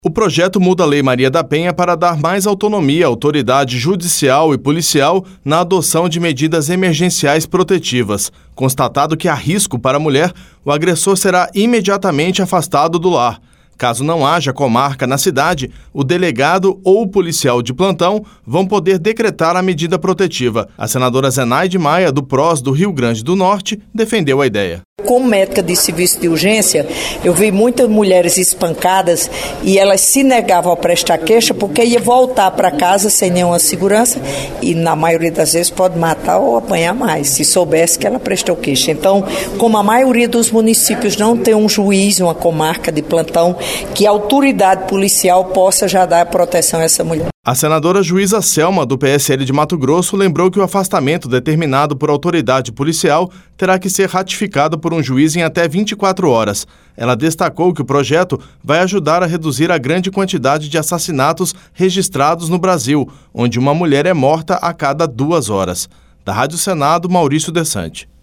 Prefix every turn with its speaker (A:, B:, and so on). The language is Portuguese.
A: O projeto muda a Lei Maria da Penha para dar mais autonomia à autoridade judicial e policial na adoção de medidas emergenciais protetivas. Constatado que há risco para a mulher, o agressor será imediatamente afastado do lar. Caso não haja comarca na cidade, o delegado ou o policial de plantão vão poder decretar a medida protetiva. A senadora Zenaide Maia, do PROS do Rio Grande do Norte, defendeu a ideia.
B: Como médica de serviço de urgência, eu vi muitas mulheres espancadas e elas se negavam a prestar queixa porque ia voltar para casa sem nenhuma segurança e na maioria das vezes pode matar ou apanhar mais, se soubesse que ela prestou queixa. Então, como a maioria dos municípios não tem um juiz, uma comarca de plantão, que a autoridade policial possa já dar proteção a essa mulher.
A: A senadora juíza Selma, do PSL de Mato Grosso, lembrou que o afastamento determinado por autoridade policial terá que ser ratificado por um juiz em até 24 horas. Ela destacou que o projeto vai ajudar a reduzir a grande quantidade de assassinatos registrados no Brasil, onde uma mulher é morta a cada 2 horas. Da Rádio Senado, Maurício Desante.